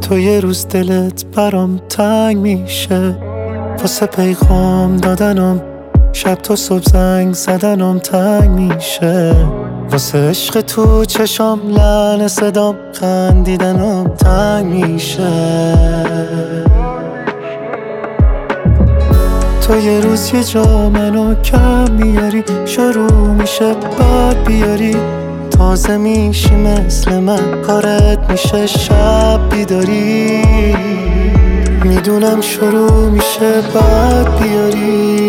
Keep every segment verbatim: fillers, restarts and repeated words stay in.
تو یه روز دلت برام تنگ میشه، واسه پیغام دادنم شب تو صبح زنگ زدنم تنگ میشه، واسه عشق تو چشام لعنه صدام خندیدنم تنگ میشه. تو یه روز یه جا منو کم میاری، شروع میشه بعد بیاری، تازه میشی مثل من، کارت میشه شب بیداری، میدونم شروع میشه بعد بیاری.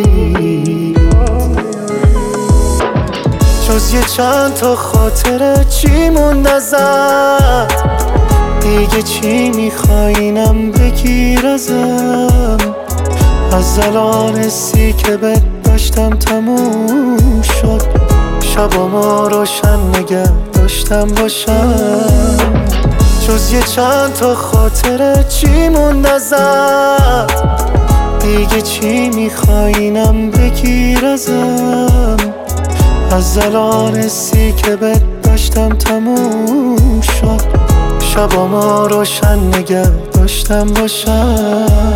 جز یه چند تا خاطره چی موند ازت، دیگه چی میخواینم بگیر ازم، از الان حسی که بهت داشتم تموم شد، شبامو روشن نگه داشتم باشم. جز یه چند تا خاطره چی موند ازت، دیگه چی میخواینم بگیر ازم، از الان حسی که بهت داشتم تموم شد، شبامو روشن نگه داشتم باشم.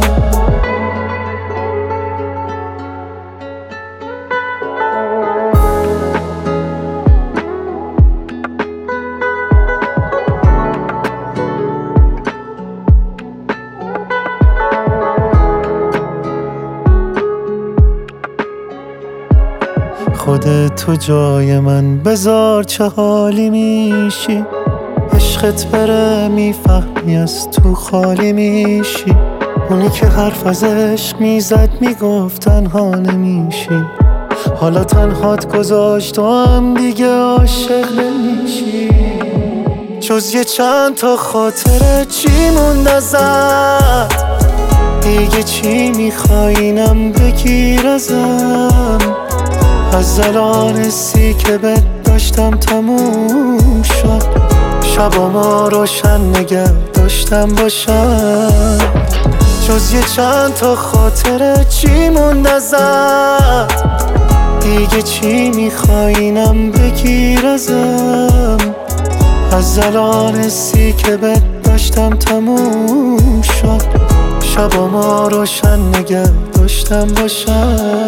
خودت تو جای من بذار چه حالی میشی، عشقت بره میفهمی از تو خالی میشی، اونی که حرف از عشق میزد میگفت تنها نمیشی، حالا تنهات گذاشت و هم دیگه عاشق نمیشی. جز یه چند تا خاطره چی موند ازت، دیگه چی میخواینم بگیر ازم، از الان حسی که بهت داشتم تموم شد، شبامو روشن نگه داشتم باشم. جز یه چند تا خاطره چی موند ازت، دیگه چی میخواینم بگیر ازم، از الان حسی که بهت داشتم تموم شد، شبامو روشن نگه داشتم باشم.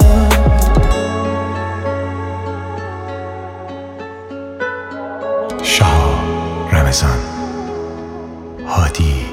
شاه رمضان هادی